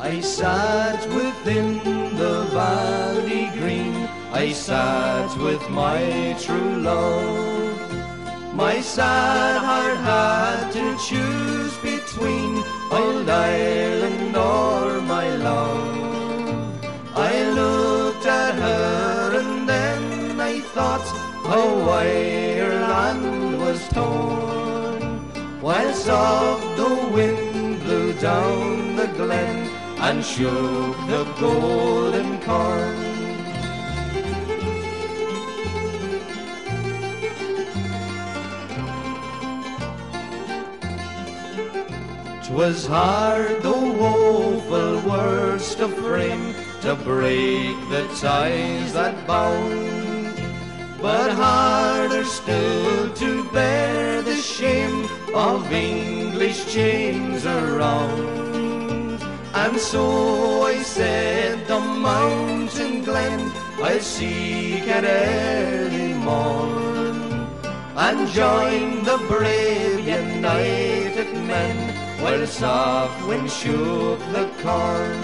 I sat within the valley green, I sat with my true love. My sad heart had to choose between old Ireland or my love. I looked at her and then I thought how Ireland was torn, while soft the wind blew down the glen and shook the golden corn. 'Twas hard, though woeful words to frame, to break the ties that bound, but harder still to bear the shame of English chains around. And so I said the mountain glen I'll seek at early morn, and join the brave united men while soft wind shook the corn.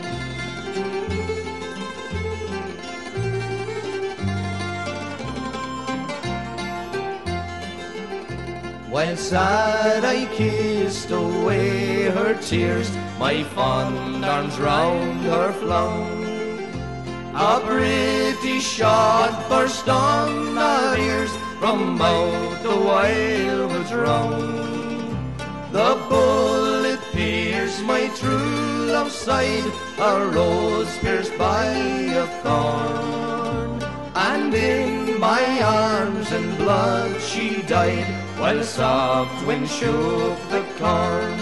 'While sad I kissed away her tears, my fond arms round her flung, a British shot burst on our ears from out the wildwood's round. The bullet pierced my true love's side, a rose pierced by a thorn, and in my arms in blood she died, while soft wind shook the corn.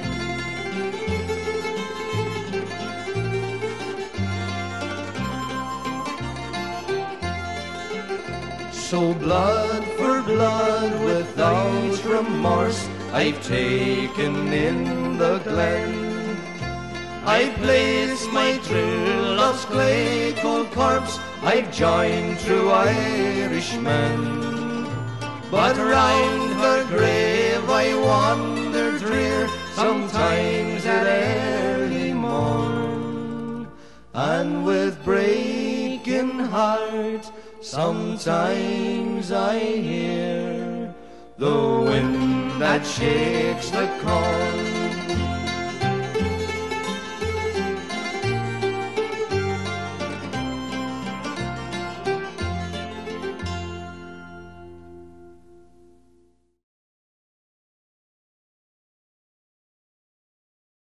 So blood for blood without remorse I've taken in the glen. I placed my true love's clay cold corpse, I've joined true Irishmen. But round her grave I wandered drear, sometimes at early morn, and with breaking heart sometimes I hear the wind that shakes the corn.